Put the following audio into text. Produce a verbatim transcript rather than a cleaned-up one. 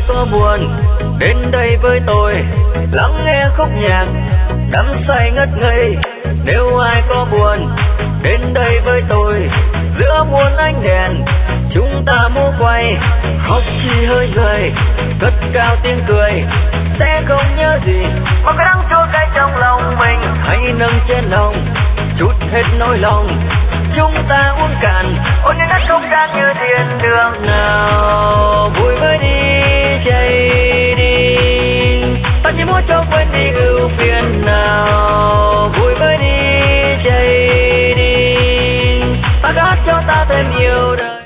có buồn đến đây với tôi, lắng nghe khúc nhạc đắm say ngất ngây. Nếu ai có buồn đến đây với tôi, giữa muôn ánh đèn chúng ta múa quay. Học chi hơi gầy, cất cao tiếng cười, sẽ không nhớ gì mà cái đắng chua cay trong lòng mình. Hãy nâng chén lòng, chút hết nỗi lòng, chúng ta uống cạn ôi những nét không gian như thiên đường. Nào vui với đi chạy đi, ta chỉ muốn cho quên đi ưu phiền. Nào vui với đi chạy đi, ta hát cho ta thêm nhiều đời.